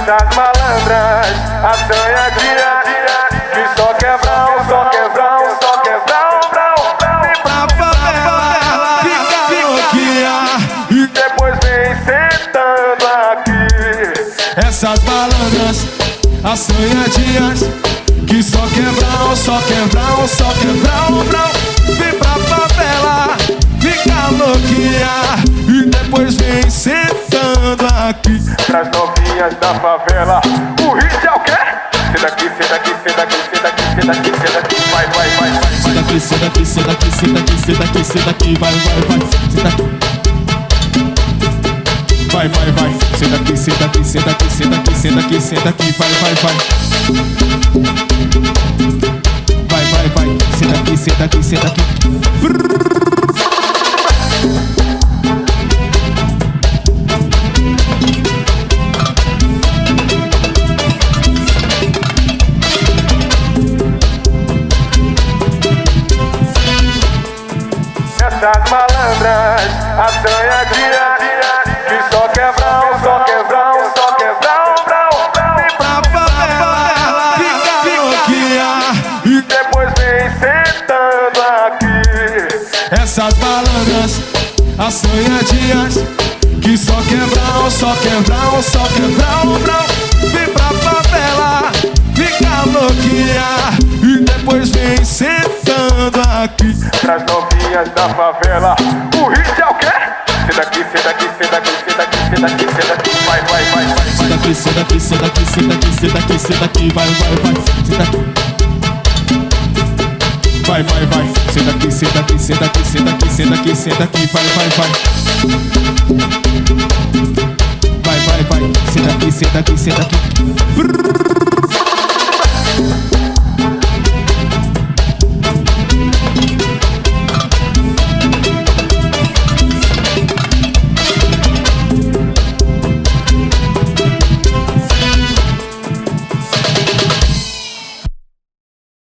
Essas malandras, assanhadinha, que só quebrão, só quebrão, só quebrão, brão. Vem pra favela, fica louquinha e depois vem sentando aqui. Essas malandras, assanhadinhas, que só quebrão, só quebrão, só quebrão, brão. Vem pra favela, fica louquinha e depois vem sentando aqui. Pras novinhas da favela, o hit é o quê? Cê daqui, cê daqui, cê daqui, cê daqui, cê daqui, cê daqui, vai, vai, vai, vai. Cê daqui, cê daqui, cê daqui, cê daqui, cê daqui, cê daqui, vai, vai, vai. Cê daqui, vai, vai, vai. Cê daqui, cê daqui, cê daqui, cê daqui, cê daqui, cê daqui, vai, vai, vai. Vai, vai, vai. Cê daqui, cê daqui, cê daqui. Essas malandras, assanhadinha, que só quebrão, só quebrão, só quebrão, brão. Vem pra favela, fica louquinha e depois vem sentando aqui. Essas malandras, assanhadinhas, que só quebrão, só quebrão, só quebrão, brão. Vem pra favela, fica louquinha e depois vem sentando aqui. Pras novinhas da favela, o hit é o quê? Cê daqui, cê daqui, cê daqui, cê daqui, cê daqui, cê daqui, vai, vai, vai, vai. Cê daqui, cê daqui, cê daqui, cê daqui, cê daqui, cê daqui, vai, vai, vai. Cê daqui, vai, vai, vai. Cê daqui, cê daqui, cê daqui, cê daqui, cê daqui, cê daqui, vai, vai, vai. Vai, vai, vai. Cê daqui, cê daqui, cê daqui.